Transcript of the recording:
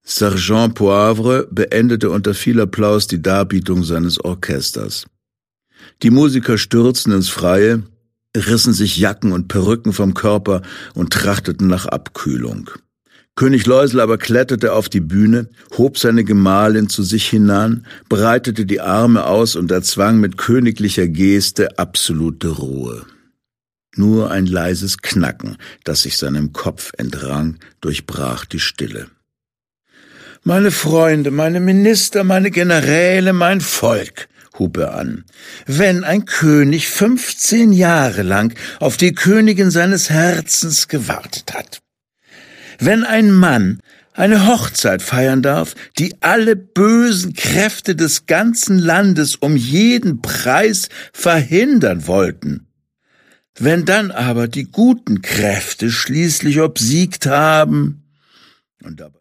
Sergent Poivre beendete unter viel Applaus die Darbietung seines Orchesters. Die Musiker stürzten ins Freie, rissen sich Jacken und Perücken vom Körper und trachteten nach Abkühlung. König Läusel aber kletterte auf die Bühne, hob seine Gemahlin zu sich hinan, breitete die Arme aus und erzwang mit königlicher Geste absolute Ruhe. Nur ein leises Knacken, das sich seinem Kopf entrang, durchbrach die Stille. »Meine Freunde, meine Minister, meine Generäle, mein Volk«, hub er an, »wenn ein König 15 Jahre lang auf die Königin seines Herzens gewartet hat, wenn ein Mann eine Hochzeit feiern darf, die alle bösen Kräfte des ganzen Landes um jeden Preis verhindern wollten, wenn dann aber die guten Kräfte schließlich obsiegt haben und dabei